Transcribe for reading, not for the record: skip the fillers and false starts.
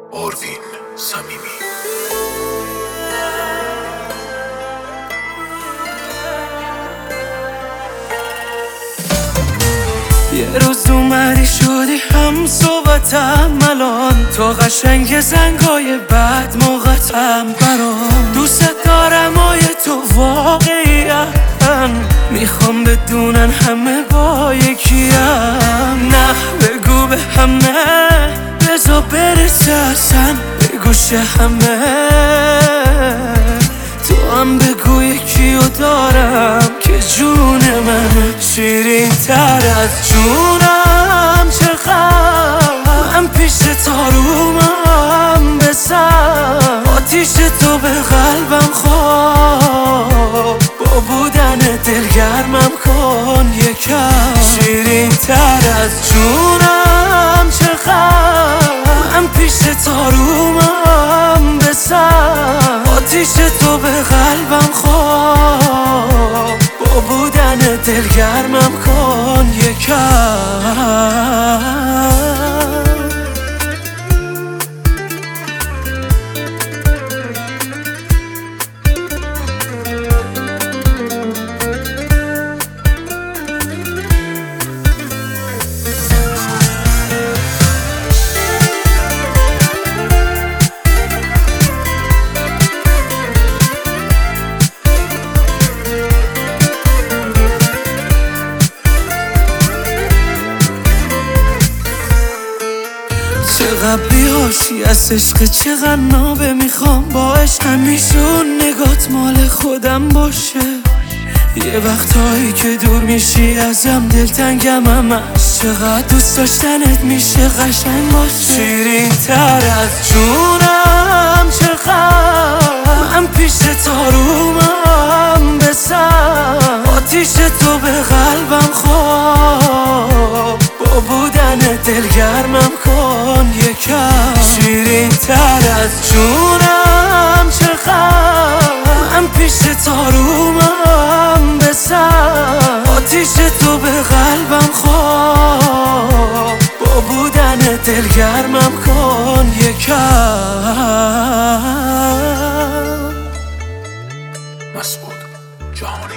آروین صمیمی. یه روز اومدی شدی هم صحبتم، الان تو قشنگ زنگای بعد موقتم برام. دوست دارم آیه تو واقعی‌اً، میخوام بدونن همه با یکیم. نه بگو به همه، بذار برسه اصلا به گوش همه. تو هم بگو یکیو دارم که جون من شیرین تر از جونم. چقدر من پیش تارومم بزن، آتیش تو به قلبم خواب، با بودن دلگرمم کن یکم. شیرین تر از جونم، چقدر من پیش تارومم بزن، آتیش تو به قلبم خواب، با بودن دلگرمم کن یکم. چقدر بی‌حاشی از عشق، چقدر نابه میخوام باش همیشون نگات مال خودم باشه. یه وقتایی که دور میشی ازم دلتنگم همش، چقدر دوست داشتنت میشه قشنگ باشه. شیرین تر از جونم، چقدر من پیش تارومم بزن، آتیش تو به قلبم خواب، با بودن دلگرمم کن یکم. شیرین تر از جونم، چقدر من پیش تارومم بزن، آتیش تو به قلبم خواب، با بودن دلگرمم کن یکم. مسعود جهانی.